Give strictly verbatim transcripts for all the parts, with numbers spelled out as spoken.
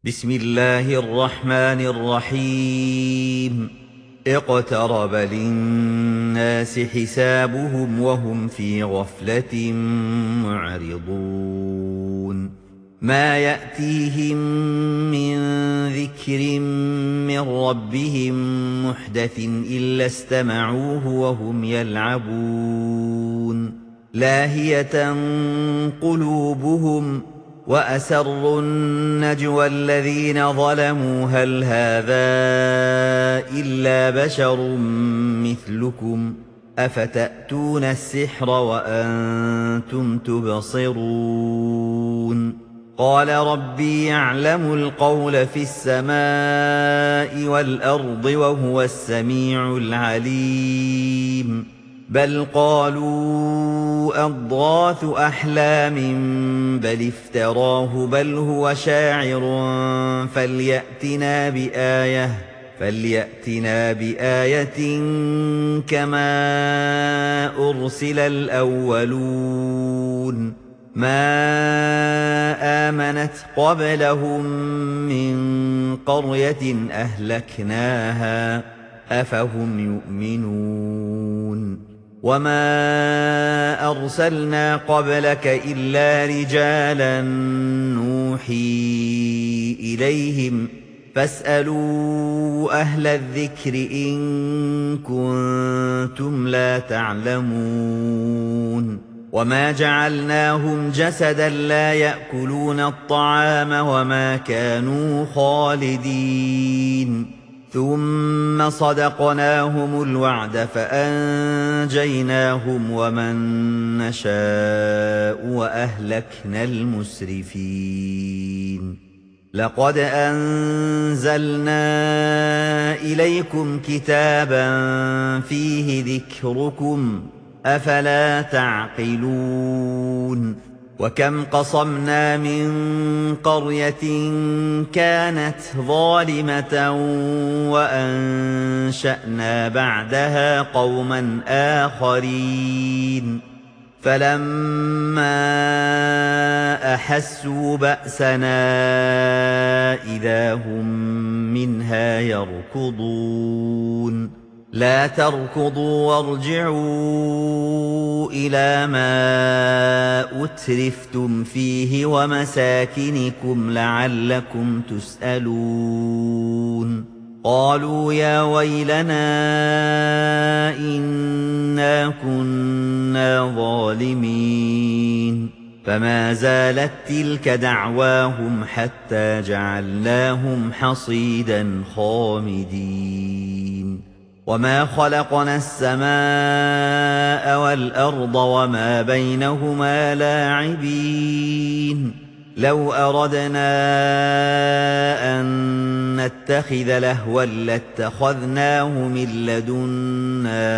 بسم الله الرحمن الرحيم اقترب للناس حسابهم وهم في غفلة معرضون ما يأتيهم من ذكر من ربهم محدث إلا استمعوه وهم يلعبون لاهية قلوبهم وأسروا النجوى الذين ظلموا هل هذا إلا بشر مثلكم أفتأتون السحر وأنتم تبصرون قال ربي يعلم القول في السماء والأرض وهو السميع العليم بل قالوا أضغاث أحلام بل افتراه بل هو شاعر فليأتنا بآية فليأتنا بآية كما أرسل الأولون ما آمنت قبلهم من قرية أهلكناها أفهم يؤمنون وما أرسلنا قبلك إلا رجالا نوحي إليهم فاسألوا أهل الذكر إن كنتم لا تعلمون وما جعلناهم جسدا لا يأكلون الطعام وما كانوا خالدين ثم صدقناهم الوعد فأنجيناهم ومن نشاء وأهلكنا المسرفين لقد أنزلنا إليكم كتابا فيه ذكركم أفلا تعقلون وكم قصمنا من قرية كانت ظالمة وأنشأنا بعدها قوما آخرين فلما أحسوا بأسنا إذا هم منها يركضون لا تركضوا وارجعوا إلى ما أترفتم فيه ومساكنكم لعلكم تسألون قالوا يا ويلنا إنا كنا ظالمين فما زالت تلك دعواهم حتى جعلناهم حصيدا خامدين وما خلقنا السماء والأرض وما بينهما لاعبين لو أردنا أن نتخذ لهوا لاتخذناه من لدنا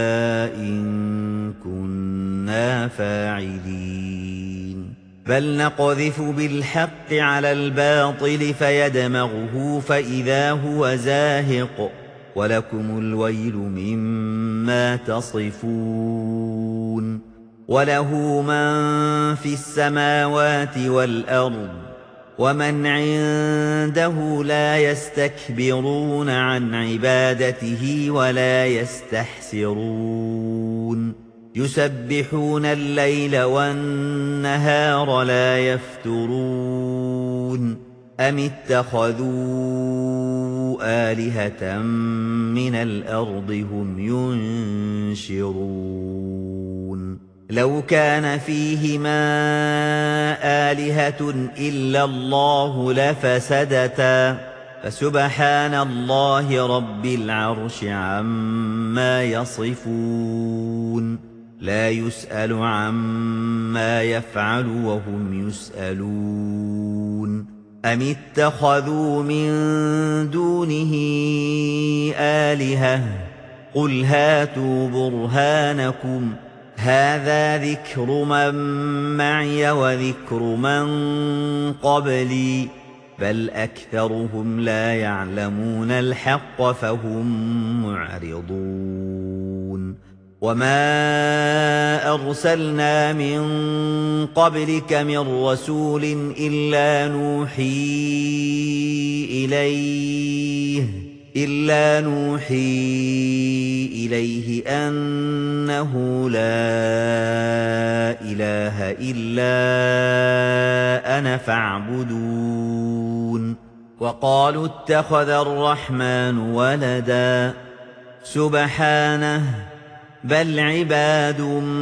إن كنا فاعلين بل نقذف بالحق على الباطل فيدمغه فإذا هو زاهق ولكم الويل مما تصفون وله من في السماوات والأرض ومن عنده لا يستكبرون عن عبادته ولا يستحسرون يسبحون الليل والنهار لا يفترون أم اتخذوا آلهة من الأرض هم ينشرون لو كان فيهما آلهة إلا الله لفسدتا فسبحان الله رب العرش عما يصفون لا يسأل عما يفعل وهم يسألون أم اتخذوا من دونه آلهة قل هاتوا برهانكم هذا ذكر من معي وذكر من قبلي بل أكثرهم لا يعلمون الحق فهم معرضون وما أرسلنا من قبلك من رسول إلا نوحي إليه إلا نوحي إليه أنه لا إله إلا أنا فاعبدون وقالوا اتخذ الرحمن ولدا سبحانه بل عباد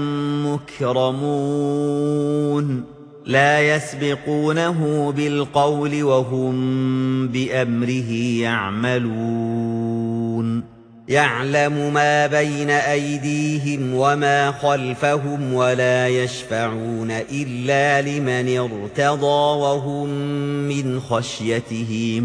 مكرمون لا يسبقونه بالقول وهم بأمره يعملون يعلم ما بين أيديهم وما خلفهم ولا يشفعون إلا لمن ارتضى وهم من خشيته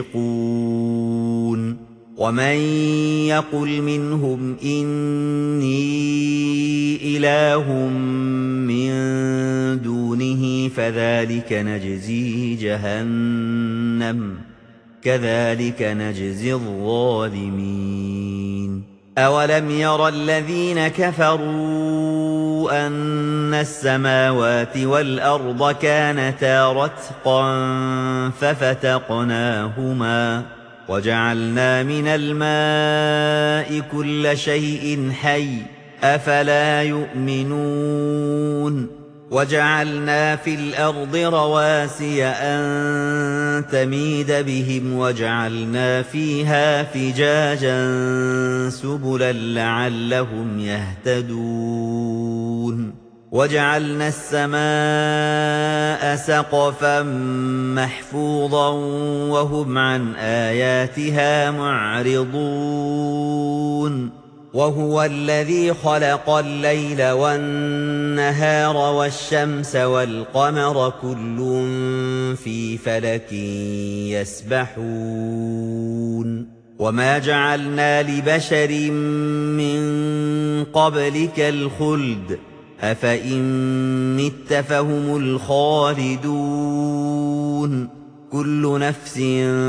مشفقون ومن يقل منهم إني إله من دونه فذلك نجزيه جهنم كذلك نجزي الظالمين أولم ير الذين كفروا أن السماوات والأرض كانتا رتقا ففتقناهما وجعلنا من الماء كل شيء حي أفلا يؤمنون وجعلنا في الأرض رواسي أن تميد بهم وجعلنا فيها فجاجا سبلا لعلهم يهتدون وجعلنا السماء سقفا محفوظا وهم عن آياتها معرضون وهو الذي خلق الليل والنهار والشمس والقمر كل في فلك يسبحون وما جعلنا لبشر من قبلك الخلد أفإن مت فهم الخالدون كل نفس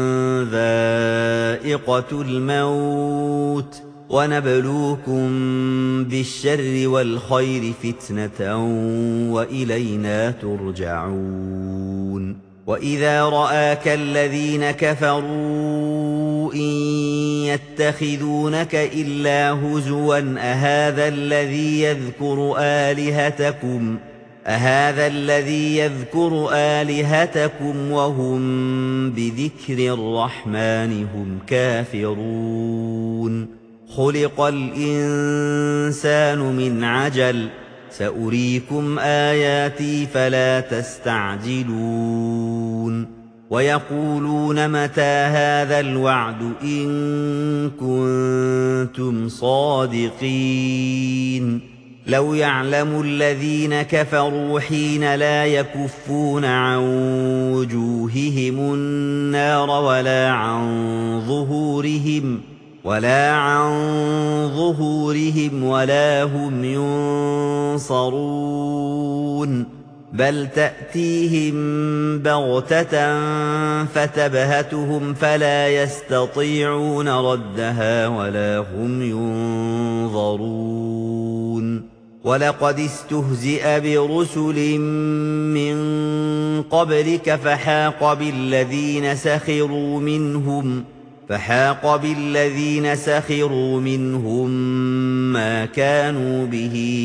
ذائقة الموت ونبلوكم بالشر والخير فتنة وإلينا ترجعون وإذا رآك الذين كفروا إن يتخذونك إلا هزوا أهذا الذي يذكر آلهتكم أهذا الذي يذكر آلهتكم وهم بذكر الرحمن هم كافرون خلق الإنسان من عجل سأريكم آياتي فلا تستعجلون ويقولون متى هذا الوعد إن كنتم صادقين لو يعلم الذين كفروا حين لا يكفون عن وجوههم النار ولا عن ظهورهم ولا عن ظهورهم ولا هم ينصرون بل تأتيهم بغتة فتبهتهم فلا يستطيعون ردها ولا هم ينظرون ولقد استهزئ برسل من قبلك فحاق بالذين سخروا منهم فحاق بالذين سخروا منهم ما كانوا به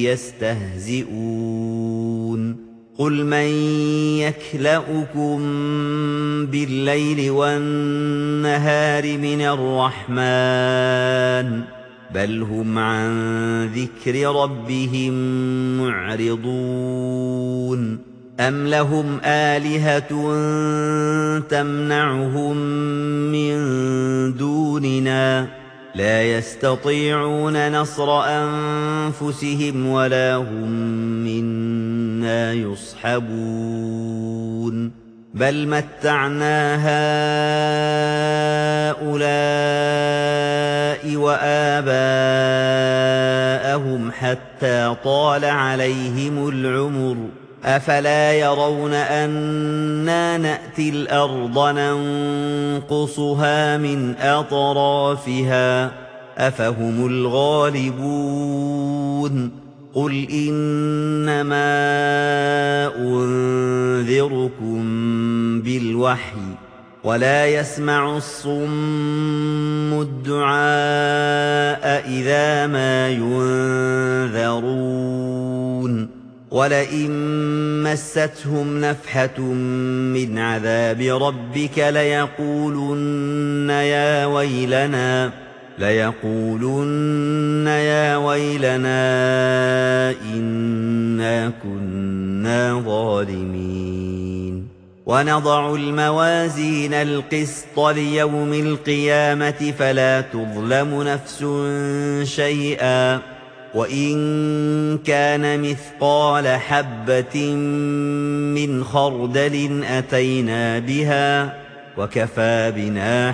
يستهزئون قل من يكلؤكم بالليل والنهار من الرحمن بل هم عن ذكر ربهم معرضون أم لهم آلهة تمنعهم من دوننا لا يستطيعون نصر أنفسهم ولا هم منا يصحبون بل متعنا هؤلاء وآباءهم حتى طال عليهم العمر أفلا يرون أنا نأتي الأرض ننقصها من أطرافها أفهم الغالبون قل إنما أنذركم بالوحي ولا يسمع الصم الدعاء إذا ما ينذرون ولئن مستهم نفحة من عذاب ربك ليقولن يا ويلنا ليقولن يا ويلنا إنا كنا ظالمين ونضع الموازين القسط ليوم القيامة فلا تظلم نفس شيئا وإن كان مثقال حبة من خردل أتينا بها وكفى بنا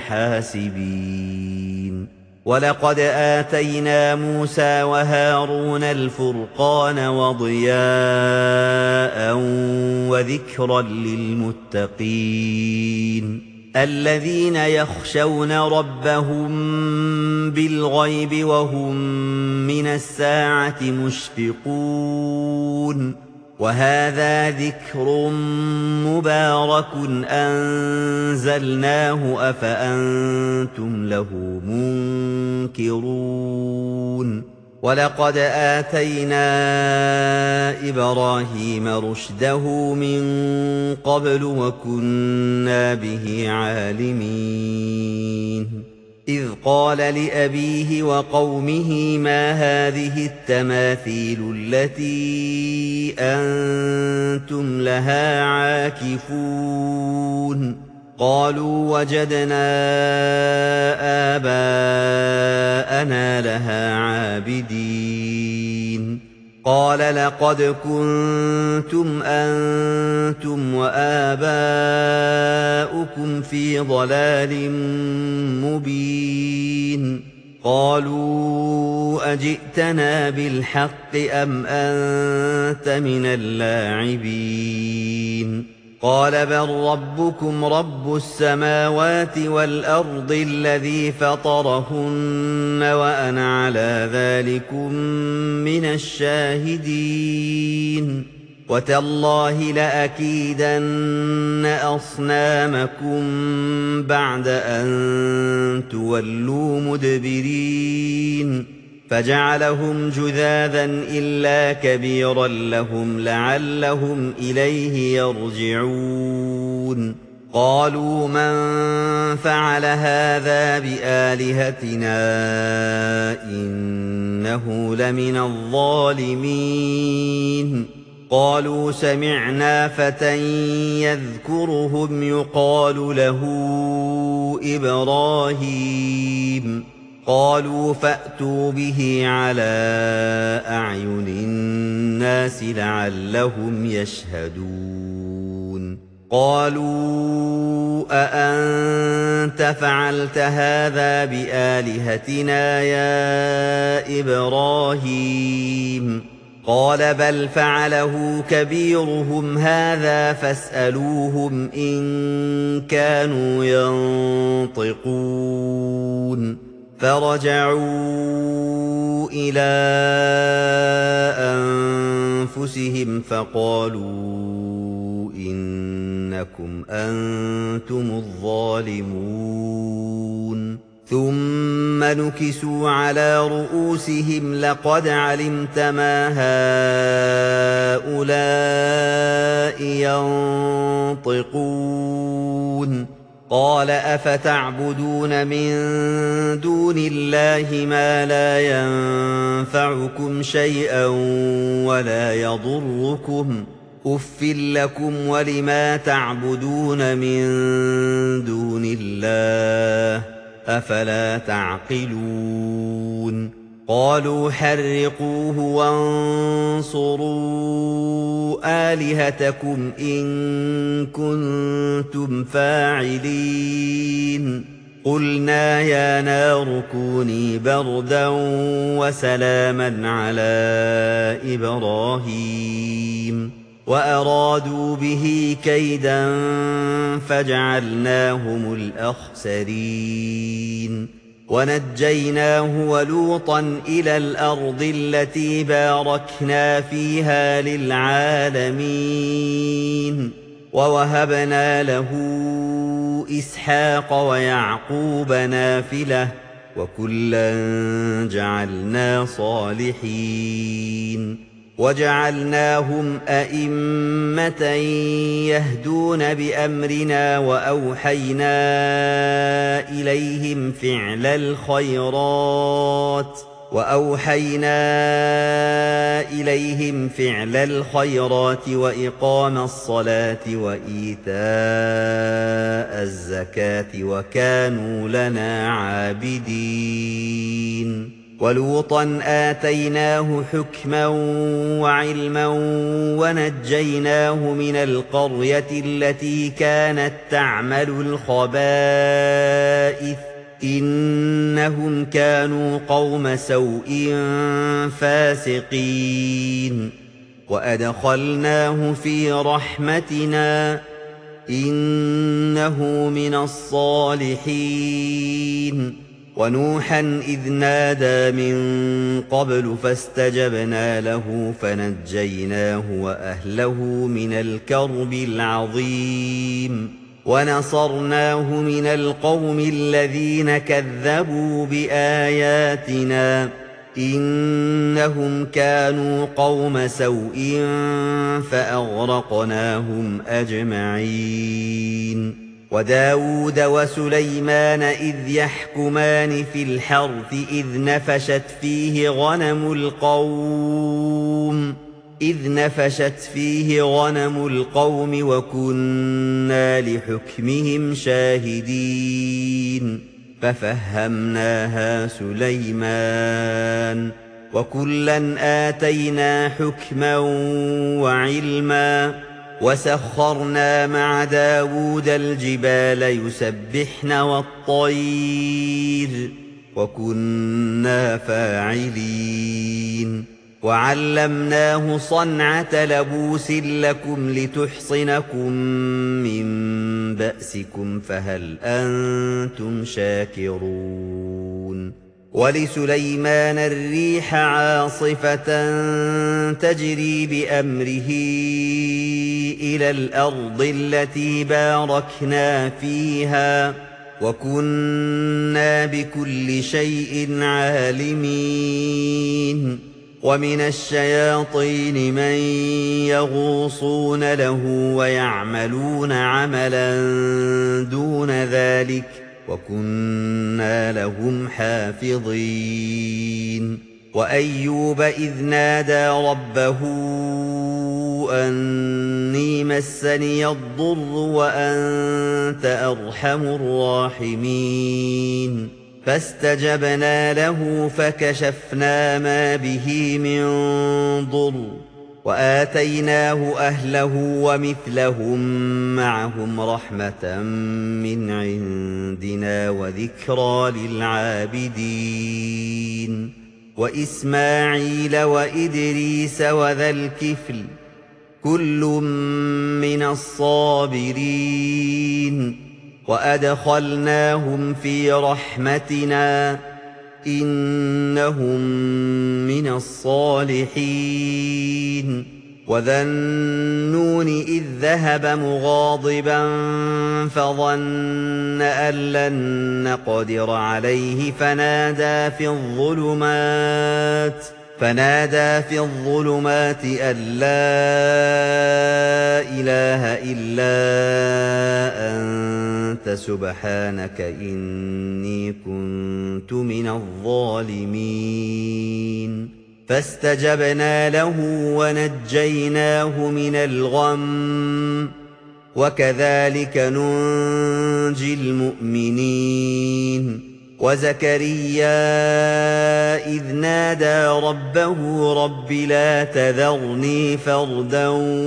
حاسبين ولقد آتينا موسى وهارون الفرقان وضياء وذكرا للمتقين الذين يخشون ربهم بالغيب وهم من الساعة مشفقون وهذا ذكر مبارك أنزلناه أفأنتم له منكرون ولقد آتينا إبراهيم رشده من قبل وكنا به عالمين إذ قال لأبيه وقومه ما هذه التماثيل التي أنتم لها عاكفون قالوا وجدنا آباءنا لها عابدين قال لقد كنتم أنتم وآباؤكم في ضلال مبين قالوا أجئتنا بالحق أم أنت من اللاعبين قال بل ربكم رب السماوات والأرض الذي فطرهن وأنا على ذلكم من الشاهدين وتالله لأكيدن أصنامكم بعد أن تولوا مدبرين فجعلهم جذاذا إلا كبيرا لهم لعلهم إليه يرجعون قالوا من فعل هذا بآلهتنا إنه لمن الظالمين قالوا سمعنا فتى يذكرهم يقال له إبراهيم قالوا فأتوا به على أعين الناس لعلهم يشهدون قالوا أأنت فعلت هذا بآلهتنا يا إبراهيم قال بل فعله كبيرهم هذا فاسألوهم إن كانوا ينطقون فرجعوا إلى أنفسهم فقالوا إنكم أنتم الظالمون ثم نكسوا على رؤوسهم لقد علمت ما هؤلاء ينطقون قال أفتعبدون من دون الله ما لا ينفعكم شيئا ولا يضركم أف لكم ولما تعبدون من دون الله أفلا تعقلون قالوا حرقوه وانصروا آلهتكم إن كنتم فاعلين قلنا يا نار كوني بردا وسلاما على إبراهيم وأرادوا به كيدا فجعلناهم الأخسرين ونجيناه ولوطا إلى الأرض التي باركنا فيها للعالمين ووهبنا له إسحاق ويعقوب نافلة وكلا جعلنا صالحين وجعلناهم أئمة يهدون بأمرنا وأوحينا إليهم فعل الخيرات وأوحينا إليهم فعل الخيرات وإقام الصلاة وإيتاء الزكاة وكانوا لنا عابدين ولوطا آتيناه حكما وعلما ونجيناه من القرية التي كانت تعمل الخبائث إنهم كانوا قوم سوء فاسقين وأدخلناه في رحمتنا إنه من الصالحين ونوحا إذ نادى من قبل فاستجبنا له فنجيناه وأهله من الكرب العظيم ونصرناه من القوم الذين كذبوا بآياتنا إنهم كانوا قوم سوء فأغرقناهم أجمعين وداود وسليمان إذ يحكمان في الحرث إذ نفشت فيه غنم القوم إذ نفشت فيه غنم القوم وكنا لحكمهم شاهدين ففهمناها سليمان وكلا آتينا حكما وعلما وسخرنا مع داود الجبال يسبحن والطير وكنا فاعلين وعلمناه صنعة لبوس لكم لتحصنكم من بأسكم فهل أنتم شاكرون ولسليمان الريح عاصفة تجري بأمره إلى الأرض التي باركنا فيها وكنا بكل شيء عالمين ومن الشياطين من يغوصون له ويعملون عملا دون ذلك وكنا لهم حافظين وأيوب إذ نادى ربه أني مسني الضر وأنت أرحم الراحمين فاستجبنا له فكشفنا ما به من ضر وآتيناه أهله ومثلهم معهم رحمة من عندنا وذكرى للعابدين وإسماعيل وإدريس وذا الكفل كل من الصابرين وأدخلناهم في رحمتنا إنهم من الصالحين وذا النون إذ ذهب مغاضبا فظن أن لن نقدر عليه فنادى في الظلمات فنادى في الظلمات أن لا إله إلا أنت سبحانك إني كنت من الظالمين فاستجبنا له ونجيناه من الغم وكذلك ننجي المؤمنين وزكريا إذ نادى ربه رب لا تذرني فردا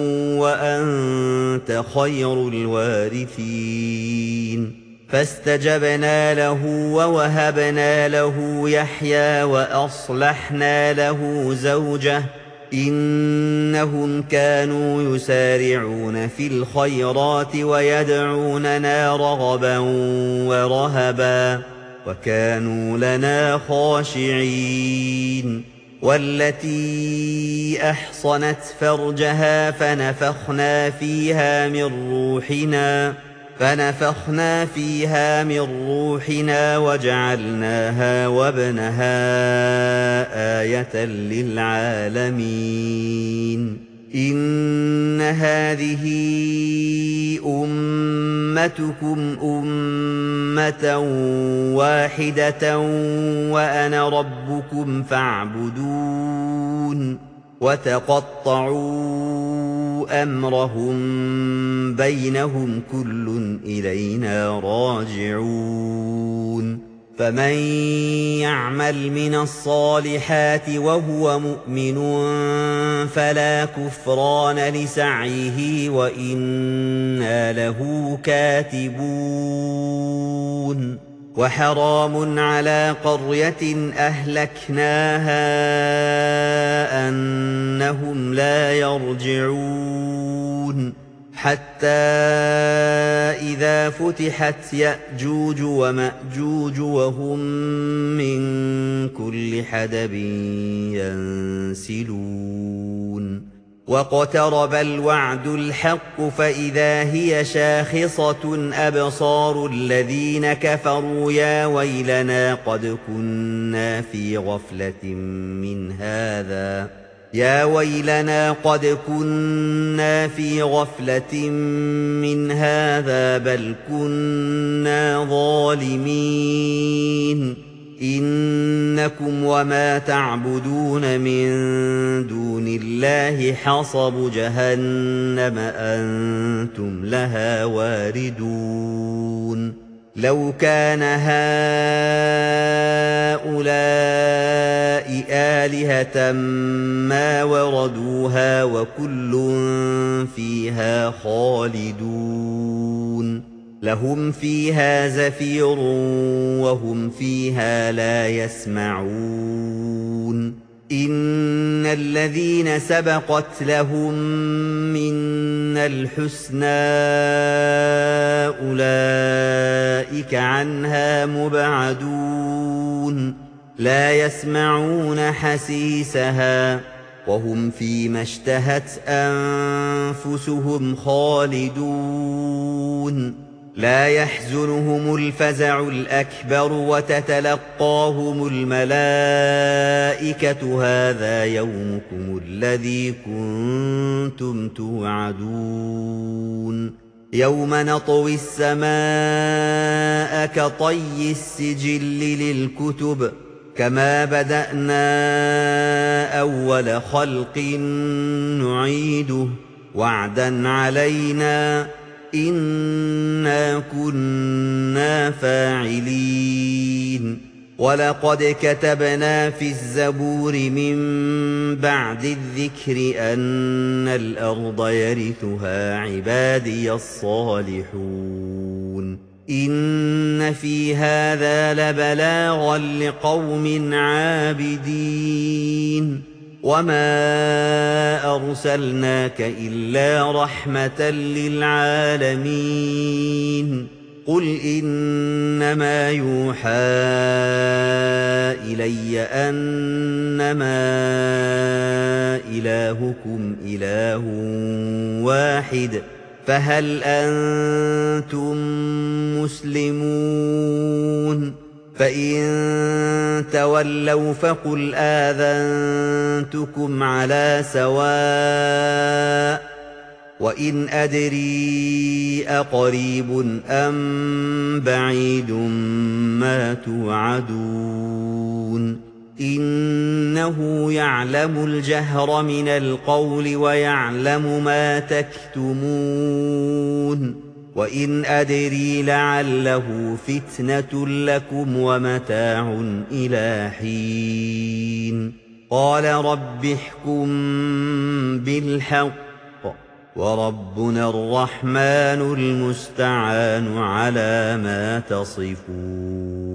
وأنت خير الوارثين فاستجبنا له ووهبنا له يحيى وأصلحنا له زوجه إنهم كانوا يسارعون في الخيرات ويدعوننا رغبا ورهبا وكانوا لنا خاشعين والتي أحصنت فرجها فنفخنا فيها من روحنا فنفخنا فيها من روحنا وجعلناها وابنها آية للعالمين إن هذه أمتكم أمة واحدة وأنا ربكم فاعبدون وتقطعوا أمرهم بينهم كل إلينا راجعون فمن يعمل من الصالحات وهو مؤمن فلا كفران لسعيه وإنا له كاتبون وحرام على قرية أهلكناها أنهم لا يرجعون حتى إذا فتحت يأجوج ومأجوج وهم من كل حدب ينسلون واقترب الوعد الحق فإذا هي شاخصة أبصار الذين كفروا يا ويلنا قد كنا في غفلة من هذا يا ويلنا قد كنا في غفلة من هذا بل كنا ظالمين إنكم وما تعبدون من دون الله حصب جهنم أنتم لها واردون لو كان هؤلاء آلهة ما وردوها وكل فيها خالدون لهم فيها زفير وهم فيها لا يسمعون إن الذين سبقت لهم منا الحسنى أولئك عنها مبعدون لا يسمعون حسيسها وهم فيما اشتهت أنفسهم خالدون لا يحزنهم الفزع الأكبر وتتلقاهم الملائكة هذا يومكم الذي كنتم توعدون يوم نطوي السماء كطي السجل للكتب كما بدأنا أول خلق نعيده وعدا علينا إنا كنا فاعلين ولقد كتبنا في الزبور من بعد الذكر أن الأرض يرثها عبادي الصالحون إن في هذا لبلاغا لقوم عابدين وما أرسلناك إلا رحمة للعالمين قل إنما يوحى إلي أنما إلهكم إله واحد فهل أنتم مسلمون فإن تولوا فقل آذنتكم على سواء وإن أدري أقريب أم بعيد ما توعدون إنه يعلم الجهر من القول ويعلم ما تكتمون وإن أدري لعله فتنة لكم ومتاع إلى حين قال رب احكم بالحق وربنا الرحمن المستعان على ما تصفون